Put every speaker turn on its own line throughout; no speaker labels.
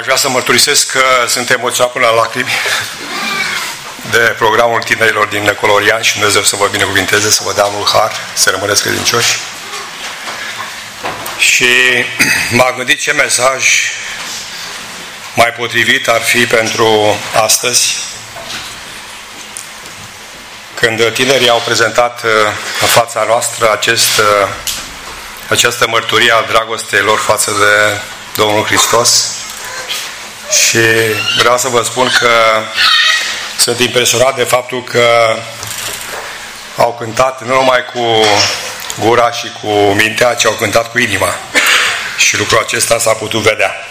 vrea să mărturisesc că sunt emoționat până la lacrimi de programul tinerilor din Necolorian și Dumnezeu să vă binecuvinteze, să vă dea mult har, să rămâneți credincioși. Și m-am gândit ce mesaj mai potrivit ar fi pentru astăzi, când tinerii au prezentat în fața noastră această mărturie a dragostei lor față de Domnul Hristos. Și vreau să vă spun că sunt impresionat de faptul că au cântat nu numai cu gura și cu mintea, ci au cântat cu inima. Și lucrul acesta s-a putut vedea.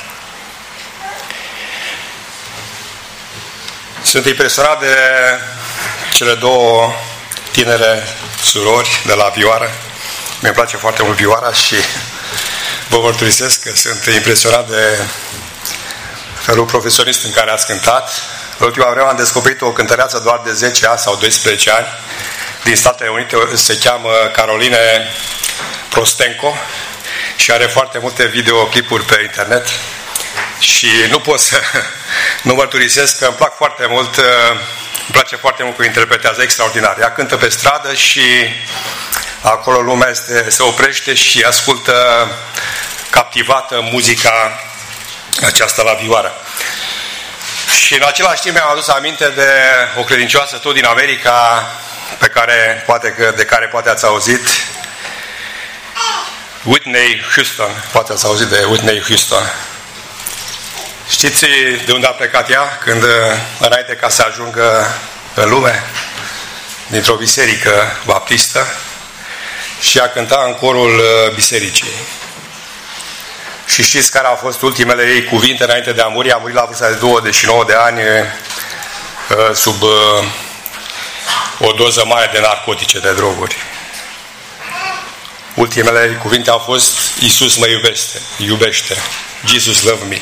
Sunt impresionat de cele două tinere surori de la vioară. Mi-e place foarte mult vioara și vă mărturisesc că sunt impresionat de felul profesionist în care ați cântat. În ultima vreme am descoperit o cântăreață doar de 10 ani sau 12 ani din Statele Unite, se cheamă Caroline Prostenco și are foarte multe videoclipuri pe internet și nu pot să nu mărturisesc că îmi plac foarte mult, îmi place foarte mult că interpretează extraordinar. Ea cântă pe stradă și acolo lumea se oprește și ascultă captivată muzica aceasta la vioară. Și în același timp mi-am adus aminte de o credincioasă tot din America de care poate ați auzit, Whitney Houston. Poate ați auzit de Whitney Houston. Știți de unde a plecat ea înainte ca să ajungă în lume? Dintr-o biserică baptistă și a cântat în corul bisericii. Și știți care au fost ultimele ei cuvinte înainte de a muri? A murit la vârsta de 29 de ani sub o doză mare de narcotice, de droguri. Ultimele cuvinte au fost: Iisus mă iubește. Jesus love me.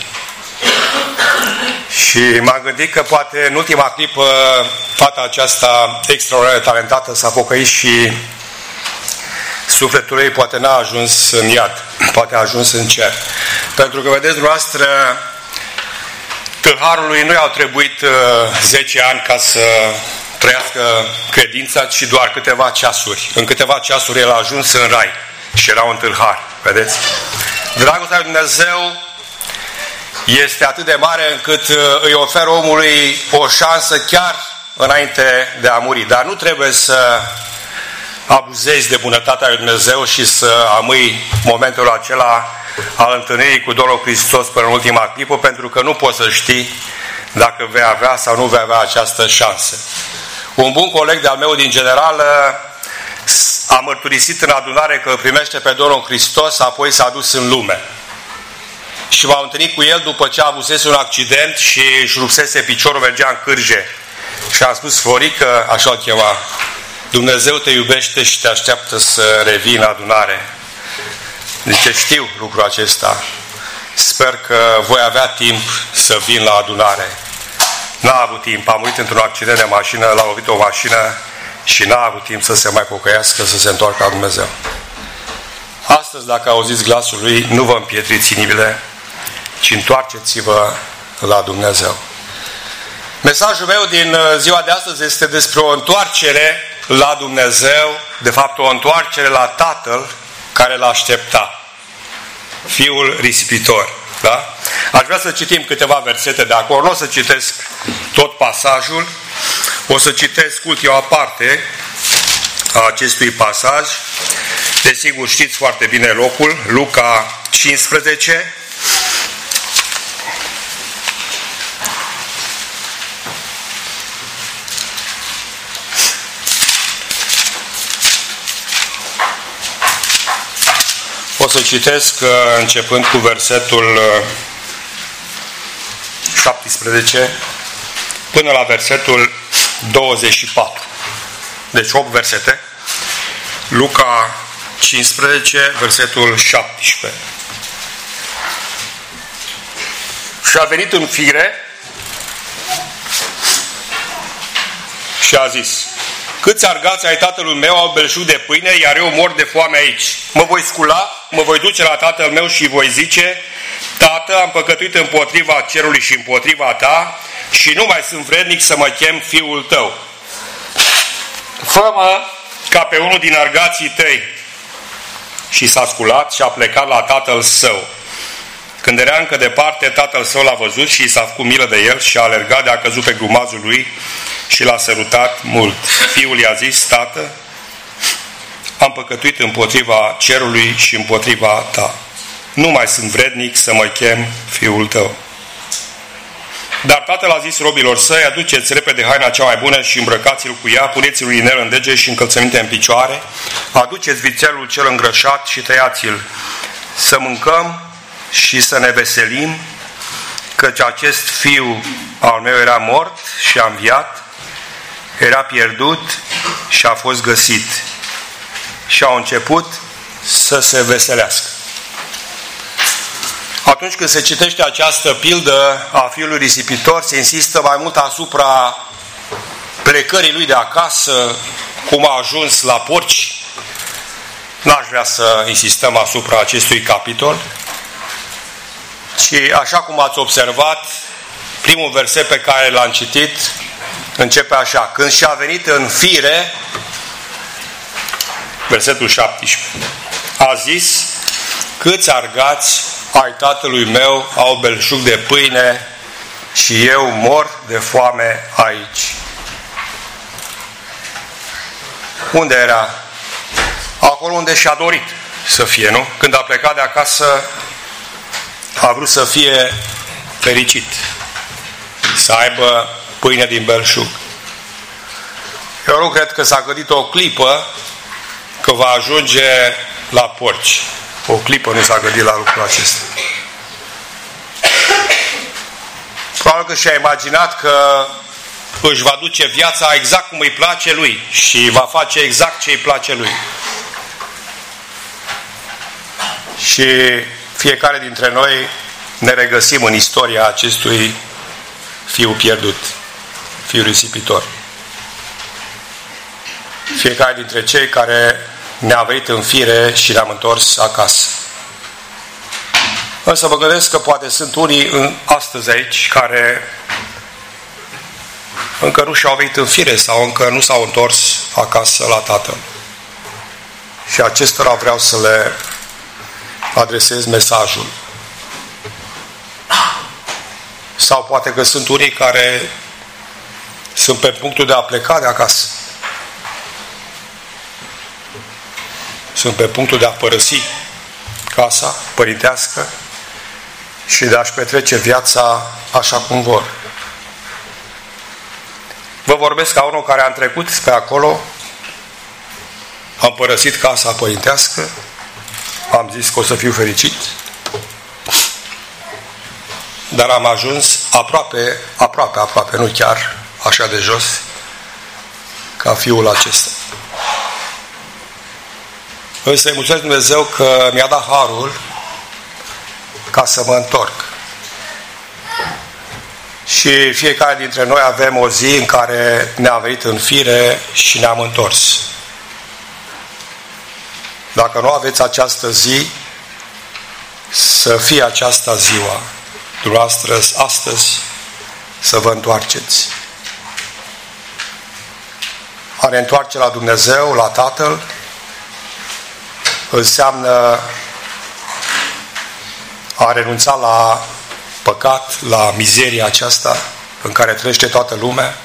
Și m-am gândit că poate în ultima clipă fata aceasta extraordinar de talentată s-a pocăit și sufletul ei poate n-a ajuns în iad, poate a ajuns în cer. Pentru că, vedeți dumneavoastră, tâlharului nu i-au trebuit 10 ani ca să trăiască credința, ci doar câteva ceasuri. În câteva ceasuri el a ajuns în rai și era un tâlhar. Vedeți? Dragostea lui Dumnezeu este atât de mare încât îi oferă omului o șansă chiar înainte de a muri. Dar nu trebuie să abuzezi de bunătatea lui Dumnezeu și să amâi momentul acela al întâlnirii cu Domnul Hristos până în ultima clipă, pentru că nu poți să știi dacă vei avea sau nu vei avea această șansă. Un bun coleg de-al meu din general a mărturisit în adunare că îl primește pe Domnul Hristos, apoi s-a dus în lume. Și m-am întâlnit cu el după ce a avusese un accident și își rupsese piciorul, mergea în cârje. Și am spus: Florică, așa o chema, Dumnezeu te iubește și te așteaptă să revii în adunare. Zice: știu lucrul acesta. Sper că voi avea timp să vin la adunare. N-a avut timp, a murit într-un accident de mașină, l-a lovit o mașină și n-a avut timp să se mai pocăiască, să se întoarcă la Dumnezeu. Astăzi, dacă auziți glasul lui, nu vă împietriți inimile, ci întoarceți-vă la Dumnezeu. Mesajul meu din ziua de astăzi este despre o întoarcere la Dumnezeu, de fapt o întoarcere la Tatăl care l-aștepta, Fiul risipitor. Da? Aș vrea să citim câteva versete de acolo, nu o să citesc tot pasajul, o să citesc ultima parte a acestui pasaj. Desigur știți foarte bine locul, Luca 15, o să citesc începând cu versetul 17 până la versetul 24. Deci 8 versete. Luca 15, versetul 17. Și a venit în fire și a zis: câți argați ai tatălui meu au belșug de pâine, iar eu mor de foame aici. Mă voi scula, mă voi duce la tatăl meu și voi zice: Tată, am păcătuit împotriva cerului și împotriva ta și nu mai sunt vrednic să mă chem fiul tău. Fă-mă ca pe unul din argații tăi. Și s-a sculat și a plecat la tatăl său. Când era încă departe, tatăl său l-a văzut și i s-a făcut milă de el și a alergat de a căzut pe grumazul lui și l-a sărutat mult. Fiul i-a zis: Tată, am păcătuit împotriva cerului și împotriva ta. Nu mai sunt vrednic să mă chem fiul tău. Dar tatăl a zis robilor săi: aduceți repede haina cea mai bună și îmbrăcați-l cu ea, puneți-l un inel în dege și încălțăminte în picioare, aduceți vițelul cel îngrășat și tăiați-l, să mâncăm și să ne veselim, căci acest fiu al meu era mort și a înviat, era pierdut și a fost găsit. Și au început să se veselească. Atunci când se citește această pildă a fiului risipitor, se insistă mai mult asupra plecării lui de acasă, cum a ajuns la porci. N-aș vrea să insistăm asupra acestui capitol, ci așa cum ați observat, primul verset pe care l-am citit începe așa: când și-a venit în fire, versetul 17, a zis: câți argați ai tatălui meu au belșug de pâine și eu mor de foame aici. Unde era? Acolo unde și-a dorit să fie, nu? Când a plecat de acasă, a vrut să fie fericit, să aibă pâine din belșug. Eu nu cred că s-a gândit o clipă că va ajunge la porci. O clipă nu s-a gândit la lucrul acesta. Probabil că și-a imaginat că își va duce viața exact cum îi place lui și va face exact ce îi place lui. Și fiecare dintre noi ne regăsim în istoria acestui fiu pierdut, fiul risipitor. Fiecare dintre cei care ne-a venit în fire și ne-am întors acasă. Însă mă gândesc că poate sunt unii astăzi aici care încă nu și-au venit în fire sau încă nu s-au întors acasă la Tatăl. Și acestora vreau să le adresez mesajul. Sau poate că sunt unii care sunt pe punctul de a pleca de acasă. Sunt pe punctul de a părăsi casa părintească și de a-și petrece viața așa cum vor. Vă vorbesc ca unul care am trecut pe acolo, am părăsit casa părintească, am zis că o să fiu fericit, dar am ajuns aproape, nu chiar așa de jos, ca fiul acesta. Însă îi mulțumesc Dumnezeu că mi-a dat harul ca să mă întorc. Și fiecare dintre noi avem o zi în care ne-a venit în fire și ne-am întors. Dacă nu aveți această zi, să fie aceasta ziua dumneavoastră astăzi să vă întoarceți. A ne întoarce la Dumnezeu, la Tatăl, înseamnă a renunța la păcat, la mizeria aceasta în care trăiește toată lumea,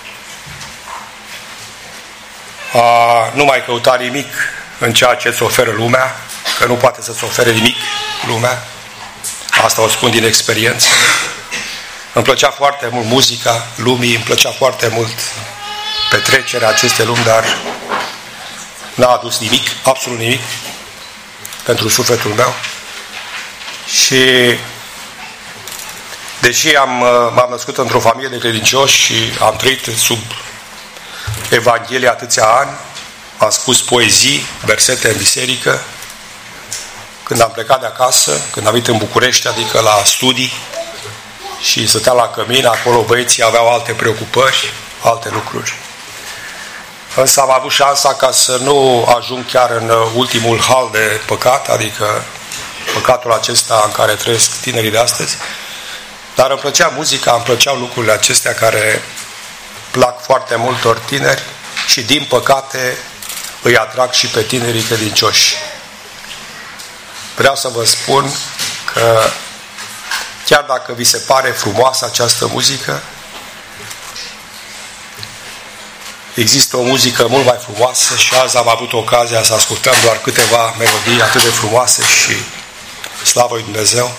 a nu mai căuta nimic în ceea ce îți oferă lumea, că nu poate să-ți ofere nimic lumea. Asta o spun din experiență. Îmi plăcea foarte mult muzica lumii, îmi plăcea foarte mult petrecerea acestei lumi, dar n-a adus nimic, absolut nimic, pentru sufletul meu. Și deși m-am născut într-o familie de credincioși și am trăit sub Evanghelie atâția ani, am spus poezii, versete în biserică, când am plecat de acasă, când am venit în București, adică la studii, și stăteam la cămin, acolo băieții aveau alte preocupări, alte lucruri. Însă am avut șansa ca să nu ajung chiar în ultimul hal de păcat, adică păcatul acesta în care trăiesc tinerii de astăzi, dar îmi plăcea muzica, îmi plăceau lucrurile acestea care plac foarte multor tineri și din păcate îi atrag și pe tinerii credincioși. Vreau să vă spun că chiar dacă vi se pare frumoasă această muzică, există o muzică mult mai frumoasă și azi am avut ocazia să ascultăm doar câteva melodii atât de frumoase și slavă lui Dumnezeu.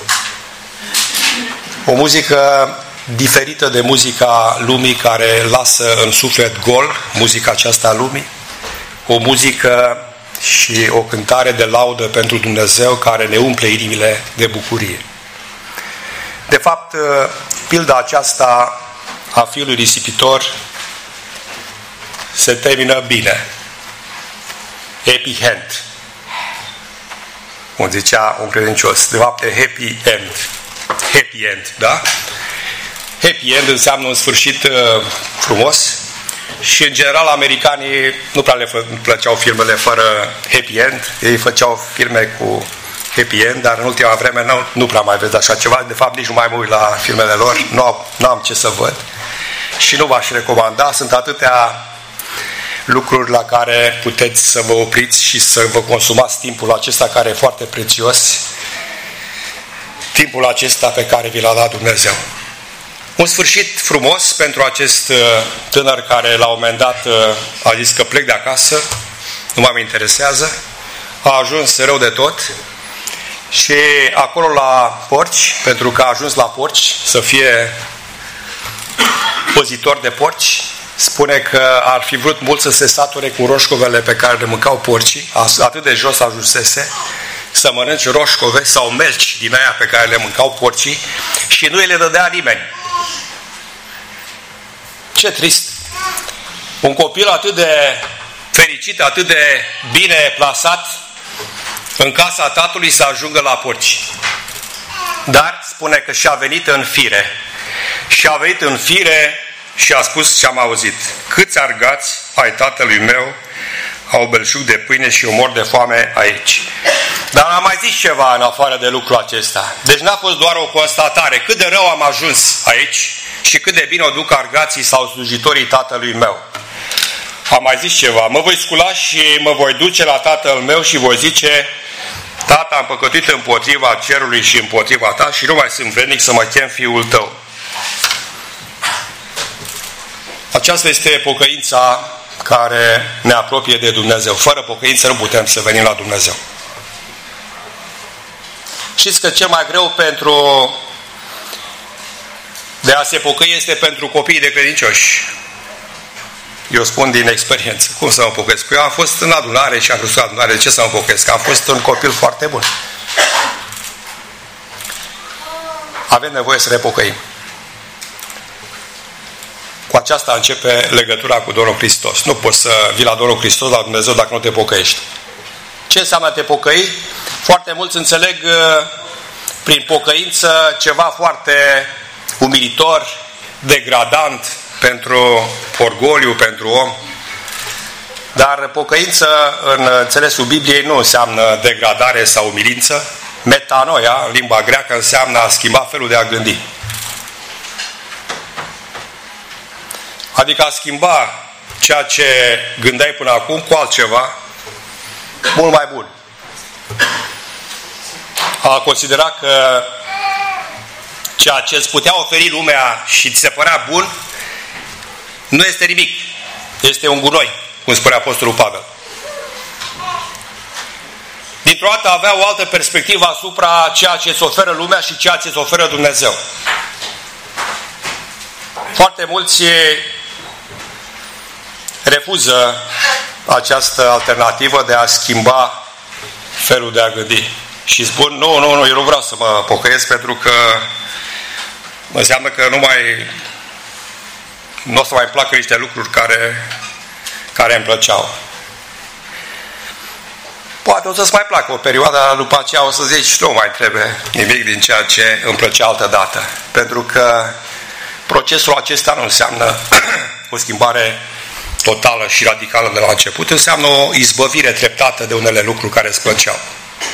O muzică diferită de muzica lumii care lasă în suflet gol, muzica aceasta a lumii. O muzică și o cântare de laudă pentru Dumnezeu care ne umple inimile de bucurie. De fapt, pilda aceasta a fiului risipitor se termină bine. Happy end. Cum zicea un credincios. De fapt, e happy end. Happy end, da? Happy end înseamnă un sfârșit frumos și, în general, americanii nu prea le plăceau filmele fără happy end. Ei făceau filme cu happy end, dar în ultima vreme nu prea mai vezi așa ceva. De fapt, nici nu mai mă uit la filmele lor. Nu am ce să văd. Și nu v-aș recomanda. Sunt atâtea lucruri la care puteți să vă opriți și să vă consumați timpul acesta care e foarte prețios. Timpul acesta pe care vi l-a dat Dumnezeu. Un sfârșit frumos pentru acest tânăr care la un moment dat a zis că plec de acasă, nu mă interesează, a ajuns rău de tot și acolo la porci, pentru că a ajuns la porci să fie păzitor de porci, spune că ar fi vrut mult să se sature cu roșcovele pe care le mâncau porcii, atât de jos ajunsese, să mănânci roșcove sau melci din aia pe care le mâncau porcii și nu îi le dădea nimeni. Ce trist! Un copil atât de fericit, atât de bine plasat în casa tatălui să ajungă la porci. Dar spune că și-a venit în fire. Și-a venit în fire și a spus ce am auzit. Câți argați ai tatălui meu au belșug de pâine și eu mor de foame aici. Dar am mai zis ceva în afară de lucrul acesta. Deci n-a fost doar o constatare. Cât de rău am ajuns aici și cât de bine o duc argații sau slujitorii tatălui meu. Am mai zis ceva. Mă voi scula și mă voi duce la tatăl meu și voi zice: Tată, am păcătuit împotriva cerului și împotriva ta și nu mai sunt vrednic să mă chem fiul tău. Aceasta este pocăința care ne apropie de Dumnezeu. Fără pocăință nu putem să venim la Dumnezeu. Știți că cel mai greu de a se pocăi este pentru copiii de credincioși. Eu spun din experiență. Cum să mă pocăiesc? Eu am fost în adunare și am crezut în adunare. De ce să mă pocăiesc? Am fost un copil foarte bun. Avem nevoie să ne pocăim. Cu aceasta începe legătura cu Domnul Hristos. Nu poți să vii la Domnul Hristos, la Dumnezeu, dacă nu te pocăiești. Ce înseamnă te pocăi? Foarte mulți înțeleg prin pocăință ceva foarte umilitor, degradant pentru orgoliu, pentru om. Dar pocăință, în înțelesul Bibliei, nu înseamnă degradare sau umilință. Metanoia, în limba greacă, înseamnă a schimba felul de a gândi. Adică a schimba ceea ce gândeai până acum cu altceva mult mai bun. A considera că ceea ce îți putea oferi lumea și ți se părea bun nu este nimic. Este un gunoi, cum spunea Apostolul Pavel. Dintr-o dată avea o altă perspectivă asupra ceea ce îți oferă lumea și ceea ce îți oferă Dumnezeu. Foarte mulți refuză această alternativă de a schimba felul de a gândi. Și spun, nu, eu nu vreau să mă pocăiesc pentru că înseamnă că nu o să mai placă niște lucruri care îmi plăceau. Poate o să-ți mai placă o perioadă, dar după aceea o să zici, nu mai trebuie nimic din ceea ce îmi plăcea altă dată. Pentru că procesul acesta nu înseamnă o schimbare totală și radicală de la început, înseamnă o izbăvire treptată de unele lucruri care îți plăceau.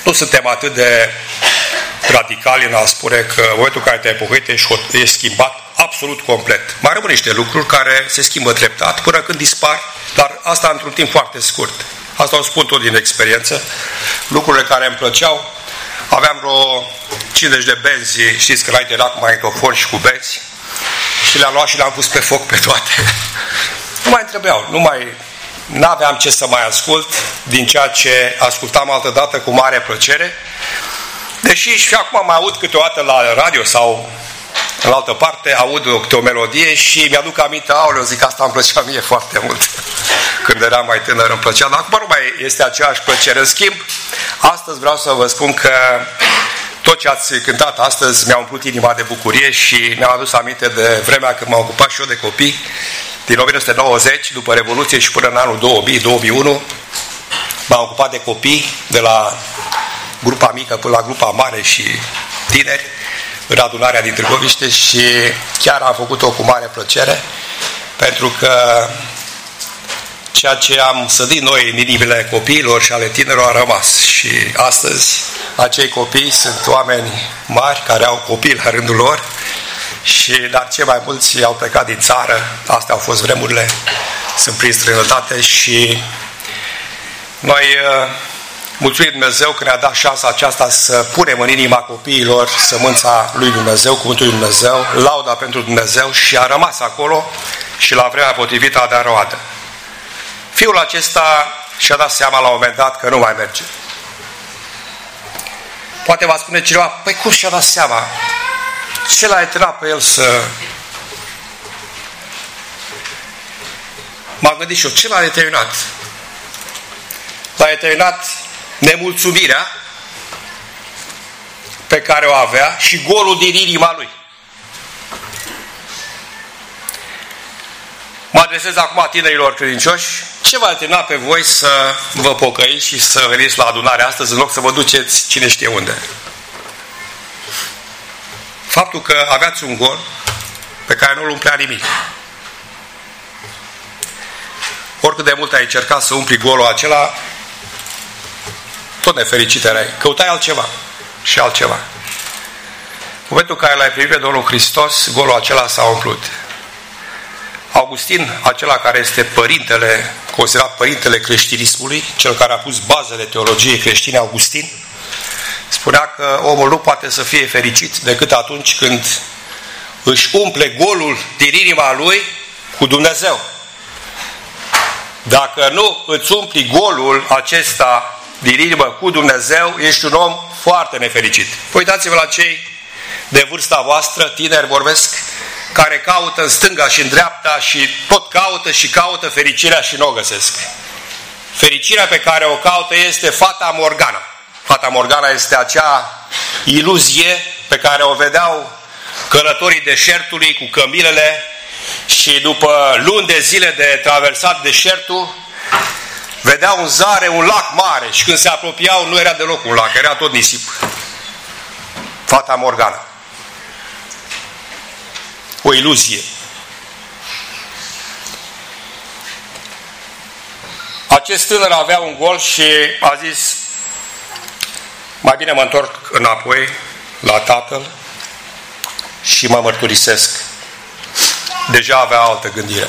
Nu suntem atât de radicali în a spune că în momentul în care te-ai pocăit ești schimbat absolut complet. Mai rămân niște lucruri care se schimbă treptat până când dispar, dar asta într-un timp foarte scurt. Asta o spun tot din experiență. Lucrurile care îmi plăceau, aveam vreo 50 de benzi, știți că înainte era cu magnetofon și cu benzi, și le-am luat și le-am pus pe foc pe toate. Nu mai trebuiau, n-aveam ce să mai ascult din ceea ce ascultam altădată cu mare plăcere. Deși și acum mai aud câteodată la radio sau în altă parte, aud câte o melodie și mi-aduc aminte, aoleu, zic, asta îmi plăcea mie foarte mult. Când eram mai tânăr îmi plăcea, dar acum nu mai este aceeași plăcere. În schimb, astăzi vreau să vă spun că tot ce ați cântat astăzi mi-a umplut inima de bucurie și mi-am adus aminte de vremea când m-am ocupat și eu de copii, din 1990, după Revoluție și până în anul 2000-2001, m-am ocupat de copii, de la grupa mică până la grupa mare și tineri, în adunarea din Târgoviște, și chiar am făcut-o cu mare plăcere, pentru că ceea ce am sădit noi în inimile copiilor și ale tinerilor a rămas. Și astăzi acei copii sunt oameni mari care au copii la rândul lor, dar cei mai mulți au plecat din țară. Astea au fost vremurile, sunt prin străinătate și noi mulțumim Dumnezeu că ne-a dat șansa aceasta să punem în inima copiilor sămânța lui Dumnezeu, cuvântul lui Dumnezeu, lauda pentru Dumnezeu, și a rămas acolo și la vremea potrivită a dat roadă. Fiul acesta și-a dat seama la un moment dat că nu mai merge. Poate va spune cineva, păi cum și-a dat seama? Ce l-a eternat pe el să... M-am gândit și eu, ce l-a determinat? L-a determinat nemulțumirea pe care o avea și golul din inima lui. Mă adresez acum tinerilor credincioși. Ce v-a determinat pe voi să vă pocăiți și să veniți la adunare astăzi în loc să vă duceți cine știe unde? Faptul că aveați un gol pe care nu-l umplea nimic. Oricât de mult ai încercat să umpli golul acela, tot nefericit erai. Căutai altceva și altceva. În momentul în care l-ai primit pe Domnul Hristos, golul acela s-a umplut. Augustin, acela care este părintele, considerat părintele creștinismului, cel care a pus bazele teologiei creștine, Augustin, spunea că omul nu poate să fie fericit decât atunci când își umple golul din inima lui cu Dumnezeu. Dacă nu îți umpli golul acesta din inimă cu Dumnezeu, ești un om foarte nefericit. Uitați-vă la cei de vârsta voastră, tineri vorbesc, care caută în stânga și în dreapta și tot caută și caută fericirea și nu o găsesc. Fericirea pe care o caută este Fata Morgana. Fata Morgana este acea iluzie pe care o vedeau călătorii deșertului cu cămilele și după luni de zile de traversat deșertul, vedeau în zare un lac mare și când se apropiau nu era deloc un lac, era tot nisip. Fata Morgana. O iluzie. Acest tânăr avea un gol și a zis, mai bine mă întorc înapoi la tatăl și mă mărturisesc. Deja avea altă gândire.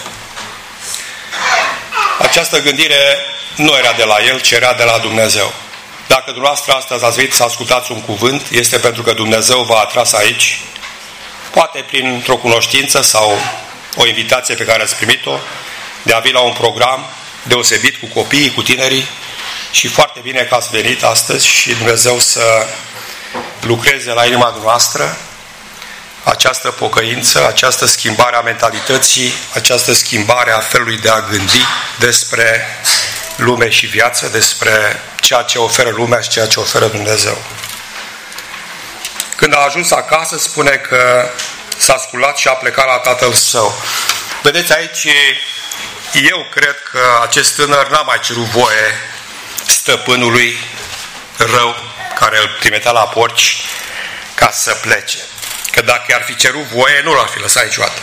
Această gândire nu era de la el, ci era de la Dumnezeu. Dacă dumneavoastră astăzi ați venit să ascultați un cuvânt, este pentru că Dumnezeu v-a atras aici, poate printr-o cunoștință sau o invitație pe care ați primit-o, de a veni la un program deosebit cu copiii, cu tinerii, și foarte bine că ați venit astăzi și Dumnezeu să lucreze la inima dumneavoastră această pocăință, această schimbare a mentalității, această schimbare a felului de a gândi despre lume și viață, despre ceea ce oferă lumea și ceea ce oferă Dumnezeu. Când a ajuns acasă, spune că s-a sculat și a plecat la tatăl său. Vedeți aici, eu cred că acest tânăr n-a mai cerut voie stăpânului rău, care îl trimitea la porci, ca să plece. Că dacă i-ar fi cerut voie, nu l-ar fi lăsat niciodată.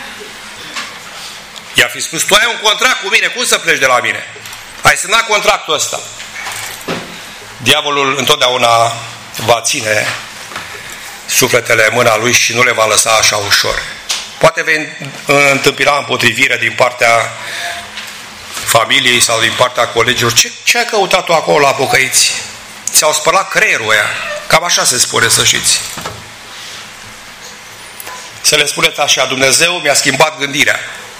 I-ar fi spus, tu ai un contract cu mine, cum să pleci de la mine? Ai semnat contractul ăsta. Diavolul întotdeauna va ține sufletele în mâna lui și nu le va lăsa așa ușor. Poate vei întâmpina împotrivire din partea familiei sau din partea colegilor. Ce ai căutat tu acolo la pocăiți? Ți-au spălat creierul ăia. Cam așa se spune, să știți. Să le spuneți așa: Dumnezeu mi-a schimbat gândirea.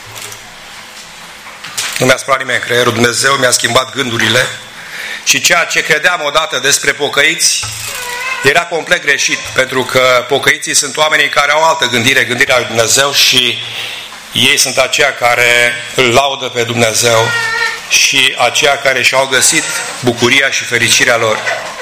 Nu mi-a spălat nimeni creierul, Dumnezeu mi-a schimbat gândurile și ceea ce credeam odată despre pocăiți era complet greșit, pentru că pocăiții sunt oamenii care au altă gândire, gândirea lui Dumnezeu, și ei sunt aceia care îl laudă pe Dumnezeu și aceia care și-au găsit bucuria și fericirea lor.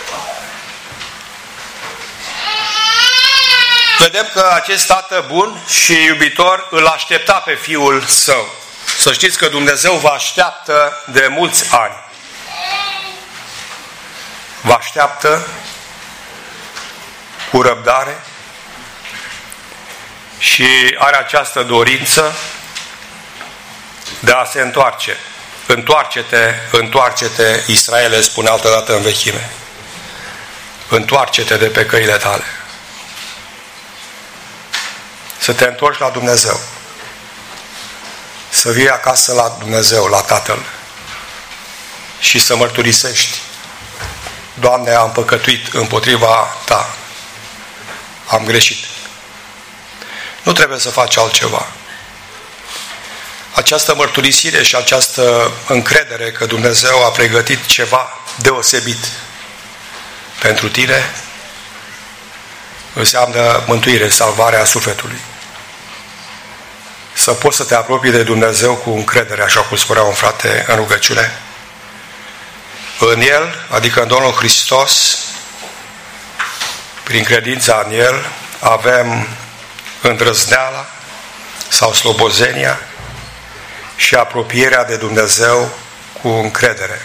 Vedem că acest tată bun și iubitor îl aștepta pe fiul său. Să știți că Dumnezeu vă așteaptă de mulți ani. Vă așteaptă cu răbdare și are această dorință de a se întoarce. Întoarce-te, întoarce-te, Israele, spune altădată în vechime. Întoarce-te de pe căile tale. Să te întorci la Dumnezeu. Să vii acasă la Dumnezeu, la Tatăl. Și să mărturisești: Doamne, am păcătuit împotriva Ta. Am greșit. Nu trebuie să faci altceva. Această mărturisire și această încredere că Dumnezeu a pregătit ceva deosebit pentru tine înseamnă mântuire, salvarea sufletului. Să poți să te apropii de Dumnezeu cu încredere, așa cum spunea un frate în rugăciune. În El, adică în Domnul Hristos, prin credința în El, avem îndrăzneala sau slobozenia și apropierea de Dumnezeu cu încredere.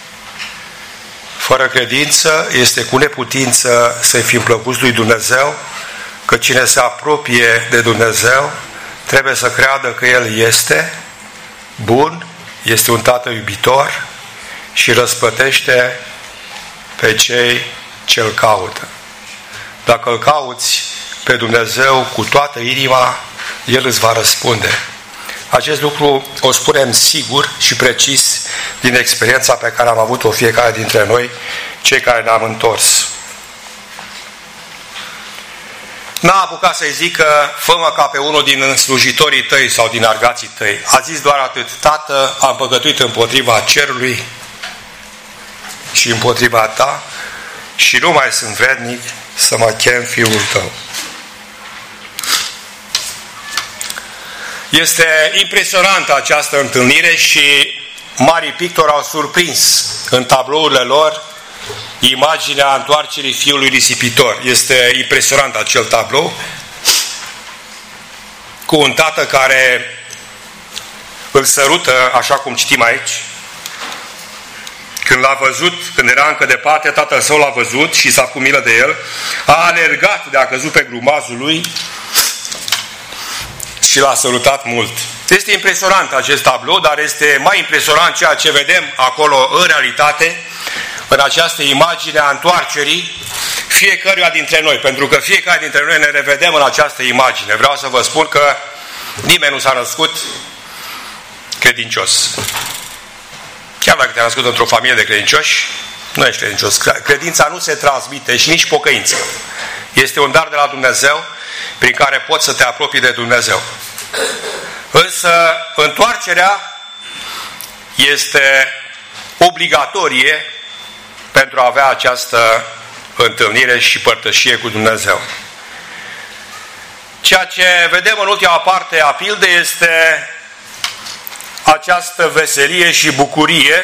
Fără credință este cu neputință să-i fim plăcuți lui Dumnezeu, că cine se apropie de Dumnezeu trebuie să creadă că El este bun, este un Tată iubitor și răsplătește pe cei ce îl caută. Dacă îl cauți pe Dumnezeu cu toată inima, El îți va răspunde. Acest lucru o spunem sigur și precis din experiența pe care am avut-o fiecare dintre noi, cei care ne-am întors. N-a apucat să-i zică: fă-mă ca pe unul din slujitorii tăi sau din argații tăi. A zis doar atât: Tată, am păcătuit împotriva cerului și împotriva Ta și nu mai sunt vrednic să mă chem fiul Tău. Este impresionantă această întâlnire și marii pictori au surprins în tablourile lor imaginea întoarcerii fiului risipitor. Este impresionant acel tablou cu un tată care îl sărută, așa cum citim aici. Când l-a văzut, când era încă departe, tatăl său l-a văzut și s-a făcut milă de el, a alergat de a căzut pe grumazul lui și l-a sărutat mult. Este impresionant acest tablou, dar este mai impresionant ceea ce vedem acolo în realitate, în această imagine a întoarcerii fiecăruia dintre noi, pentru că fiecare dintre noi ne revedem în această imagine. Vreau să vă spun că nimeni nu s-a născut credincios. Chiar dacă te-ai născut într-o familie de credincioși, nu ești credincios. Credința nu se transmite și nici pocăința. Este un dar de la Dumnezeu prin care poți să te apropii de Dumnezeu. Însă întoarcerea este obligatorie pentru a avea această întâlnire și părtășie cu Dumnezeu. Ceea ce vedem în ultima parte a pildei este această veselie și bucurie.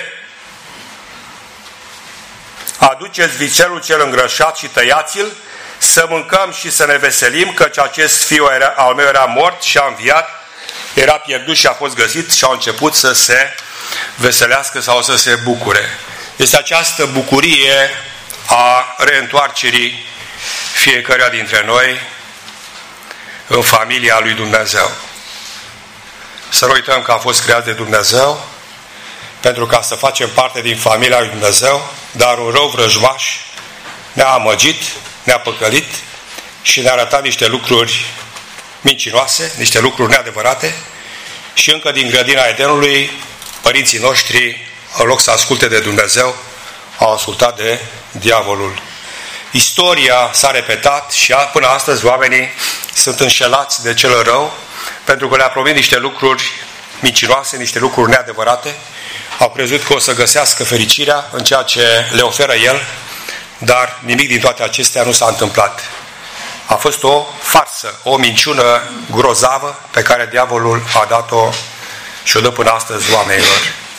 Aduceți vițelul cel îngrășat și tăiați-l, să mâncăm și să ne veselim, căci acest fiu al meu era mort și a înviat, era pierdut și a fost găsit, și au început să se veselească sau să se bucure. Este această bucurie a reîntoarcerii fiecăruia dintre noi în familia lui Dumnezeu. Să nu uităm că am fost creați de Dumnezeu pentru ca să facem parte din familia lui Dumnezeu dar un rău vrăjmaș ne-a amăgit, ne-a păcălit și ne-a arătat niște lucruri mincinoase, niște lucruri neadevărate și încă din grădina Edenului, părinții noștri, în loc să asculte de Dumnezeu, au ascultat de diavolul. Istoria s-a repetat și până astăzi oamenii sunt înșelați de cel rău pentru că le-a promis niște lucruri mincinoase, niște lucruri neadevărate. Au crezut că o să găsească fericirea în ceea ce le oferă el, dar nimic din toate acestea nu s-a întâmplat. A fost o farsă, o minciună grozavă pe care diavolul a dat-o și o dă până astăzi oamenilor.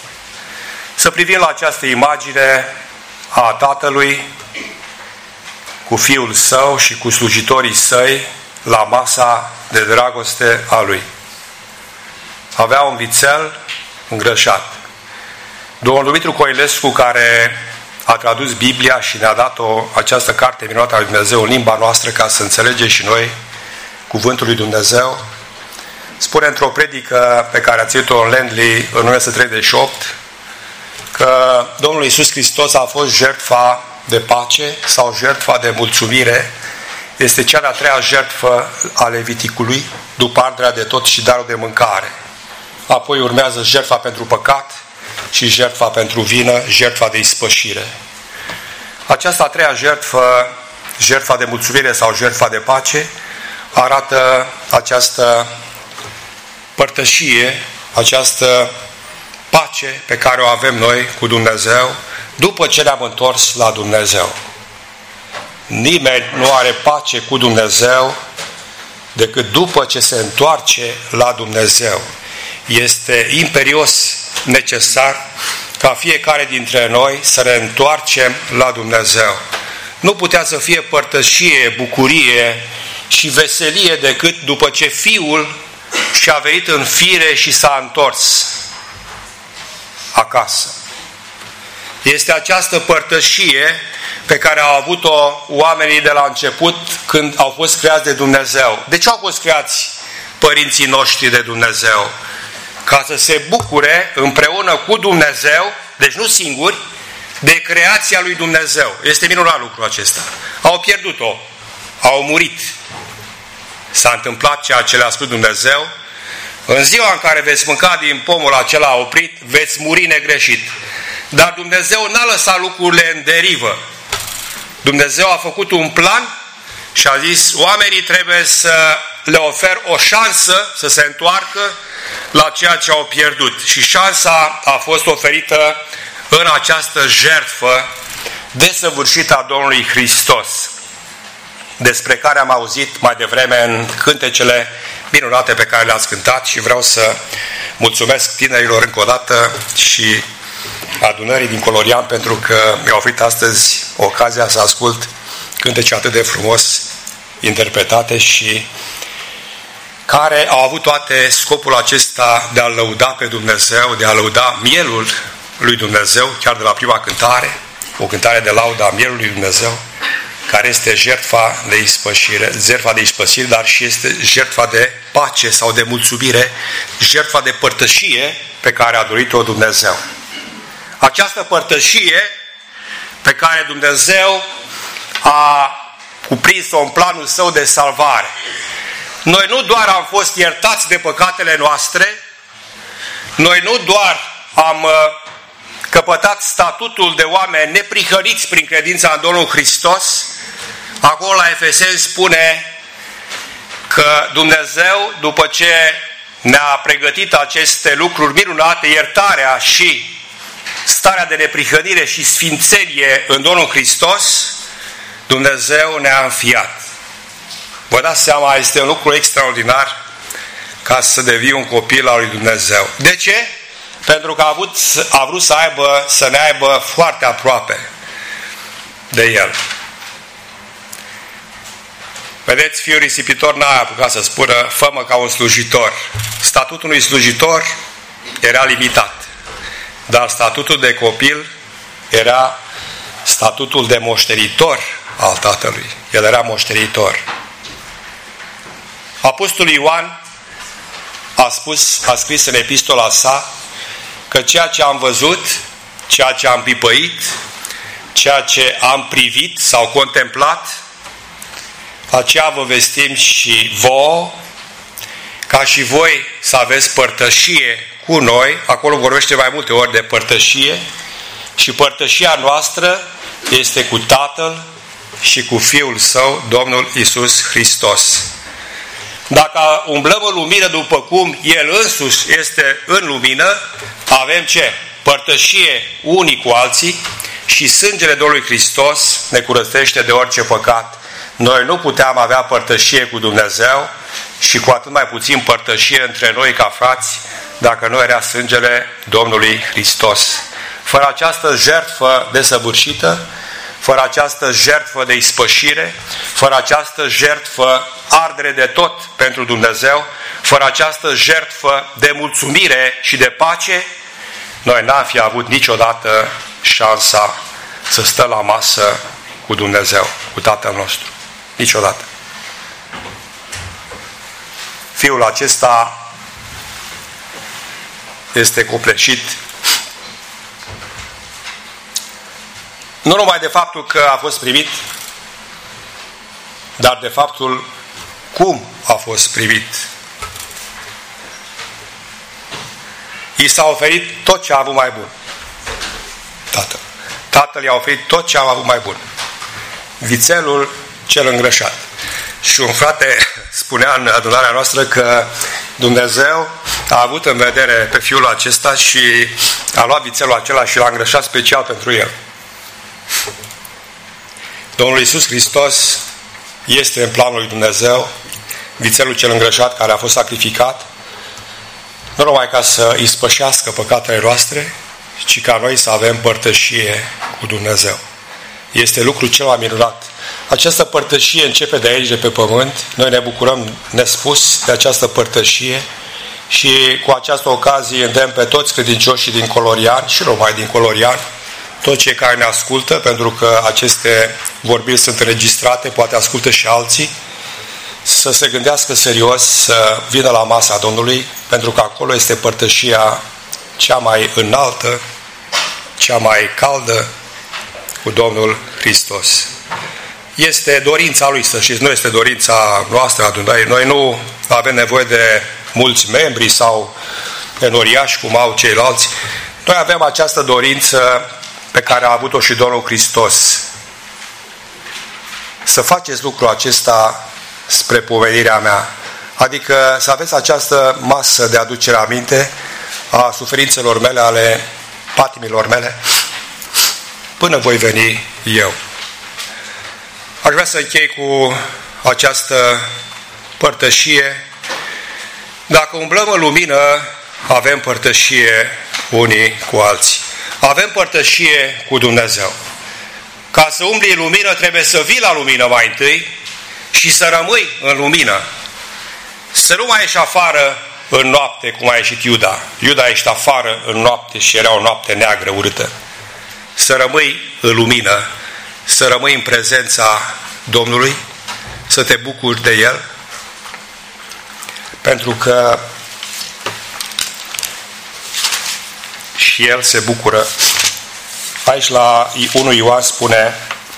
Să privim la această imagine a Tatălui cu Fiul Său și cu slujitorii Săi la masa de dragoste a Lui. Avea un vițel îngrășat. Domnul Dumitru Coilescu, care a tradus Biblia și ne-a dat această carte minunată a lui Dumnezeu în limba noastră ca să înțelegem și noi cuvântul lui Dumnezeu, spune într-o predică pe care a ținut-o în Lendley în 1938 că Domnul Iisus Hristos a fost jertfa de pace sau jertfa de mulțumire. Este cea de-a treia jertfă a Leviticului, după arderea de tot și darul de mâncare. Apoi urmează jertfa pentru păcat și jertfa pentru vină, jertfa de ispășire. Această a treia jertfă, jertfa de mulțumire sau jertfa de pace, arată această părtășie, această pace pe care o avem noi cu Dumnezeu după ce ne-am întors la Dumnezeu. Nimeni nu are pace cu Dumnezeu decât după ce se întoarce la Dumnezeu. Este imperios necesar ca fiecare dintre noi să ne întoarcem la Dumnezeu. Nu putea să fie părtășie, bucurie și veselie decât după ce Fiul și-a venit în fire și s-a întors acasă. Este această părtășie pe care au avut-o oamenii de la început când au fost creați de Dumnezeu. De ce au fost creați părinții noștri de Dumnezeu? Ca să se bucure împreună cu Dumnezeu, deci nu singuri, de creația lui Dumnezeu. Este minunat lucrul acesta. Au pierdut-o, au murit. S-a întâmplat ceea ce le-a spus Dumnezeu. În ziua în care veți mânca din pomul acela oprit, veți muri negreșit. Dar Dumnezeu n-a lăsat lucrurile în derivă. Dumnezeu a făcut un plan și a zis, oamenii trebuie să le ofer o șansă să se întoarcă la ceea ce au pierdut. Și șansa a fost oferită în această jertfă desăvârșită a Domnului Hristos, despre care am auzit mai devreme în cântecele minunate pe care le-ați cântat și vreau să mulțumesc tinerilor încă o dată și adunării din Colorian pentru că mi-au oferit astăzi ocazia să ascult cântece atât de frumos interpretate și care au avut toate scopul acesta de a lăuda pe Dumnezeu, de a lăuda mielul lui Dumnezeu, chiar de la prima cântare, o cântare de laudă a mielului lui Dumnezeu, care este jertfa de ispășire, dar și este jertfa de pace sau de mulțumire, jertfa de părtășie pe care a dorit-o Dumnezeu. Această părtășie pe care Dumnezeu a cuprins-o în planul său de salvare. Noi nu doar am fost iertați de păcatele noastre, noi nu doar am căpătat statutul de oameni neprihăniți prin credința în Domnul Hristos. Acolo la Efeseni spune că Dumnezeu, după ce ne-a pregătit aceste lucruri minunate, iertarea și starea de neprihănire și sfințenie în Domnul Hristos, Dumnezeu ne-a înfiat. Vă dați seama, este un lucru extraordinar ca să devii un copil al lui Dumnezeu. De ce? Pentru că a vrut să ne aibă foarte aproape de El. Vedeți, fiul risipitor n-a apucat să spună, fă-mă ca un slujitor. Statutul unui slujitor era limitat. Dar statutul de copil era statutul de moștenitor al Tatălui. El era moștenitor. Apostolul Ioan a scris în epistola sa că ceea ce am văzut, ceea ce am pipăit, ceea ce am privit sau contemplat, aceea vă vestim și vouă, ca și voi să aveți părtășie cu noi. Acolo vorbește mai multe ori de părtășie, și părtășia noastră este cu Tatăl și cu Fiul Său, Domnul Iisus Hristos. Dacă umblăm în lumină după cum El însuși este în lumină, avem ce? Părtășie unii cu alții și sângele Domnului Hristos ne curățește de orice păcat. Noi nu puteam avea părtășie cu Dumnezeu și cu atât mai puțin părtășie între noi ca frați dacă nu era sângele Domnului Hristos. Fără această jertfă desăvârșită, fără această jertfă de ispășire, fără această jertfă ardere de tot pentru Dumnezeu, fără această jertfă de mulțumire și de pace, noi n-am fi avut niciodată șansa să stăm la masă cu Dumnezeu, cu Tatăl nostru. Niciodată. Fiul acesta este copleșit nu numai de faptul că a fost primit, dar de faptul cum a fost primit. I s-a oferit tot ce a avut mai bun. Tatăl i-a oferit tot ce a avut mai bun. Vițelul cel îngrășat. Și un frate spunea în adunarea noastră că Dumnezeu a avut în vedere pe fiul acesta și a luat vițelul acela și l-a îngrășat special pentru el. Domnul Iisus Hristos este în planul lui Dumnezeu, vițelul cel îngrășat care a fost sacrificat, nu numai ca să ispășească păcatele noastre, ci ca noi să avem părtășie cu Dumnezeu. Este lucrul cel mai minunat. Această părtășie începe de aici, de pe pământ. Noi ne bucurăm nespus de această părtășie și cu această ocazie îndemn pe toți credincioșii din Colorian și nu numai din Colorian, toți cei care ne ascultă, pentru că aceste vorbiri sunt înregistrate, poate ascultă și alții, să se gândească serios, să vină la masa Domnului, pentru că acolo este părtășia cea mai înaltă, cea mai caldă cu Domnul Hristos. Este dorința Lui, să știți, nu este dorința noastră adunării. Noi nu avem nevoie de mulți membri sau enoriași cum au ceilalți. Noi avem această dorință pe care a avut-o și Domnul Hristos. Să faceți lucrul acesta spre pomenirea mea. Adică să aveți această masă de aducere aminte a suferințelor mele, ale patimilor mele, până voi veni eu. Aș vrea să închei cu această părtășie. Dacă umblăm în lumină, avem părtășie unii cu alții. Avem părtășie cu Dumnezeu. Ca să umbli în lumină, trebuie să vii la lumină mai întâi și să rămâi în lumină. Să nu mai ieși afară în noapte, cum a ieșit Iuda. Iuda a ieșit afară în noapte și era o noapte neagră, urâtă. Să rămâi în lumină, să rămâi în prezența Domnului, să te bucuri de El, pentru că și El se bucură. Aici la 1 Ioan spune,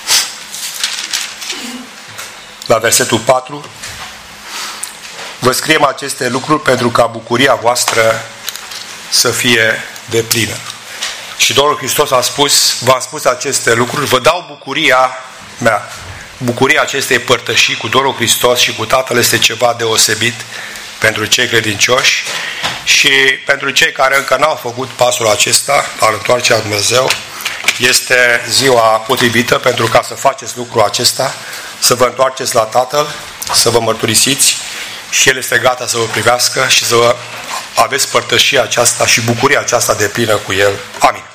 la versetul 4, vă scriem aceste lucruri pentru ca bucuria voastră să fie deplină. Și Domnul Hristos a spus, v-am spus aceste lucruri, vă dau bucuria mea. Bucuria acestei părtășii cu Domnul Hristos și cu Tatăl este ceva deosebit pentru cei credincioși și pentru cei care încă n-au făcut pasul acesta al întoarcerea la Dumnezeu. Este ziua potrivită pentru ca să faceți lucrul acesta, să vă întoarceți la Tatăl, să vă mărturisiți și El este gata să vă privească și să vă aveți părtășia aceasta și bucuria aceasta deplină cu El. Amin.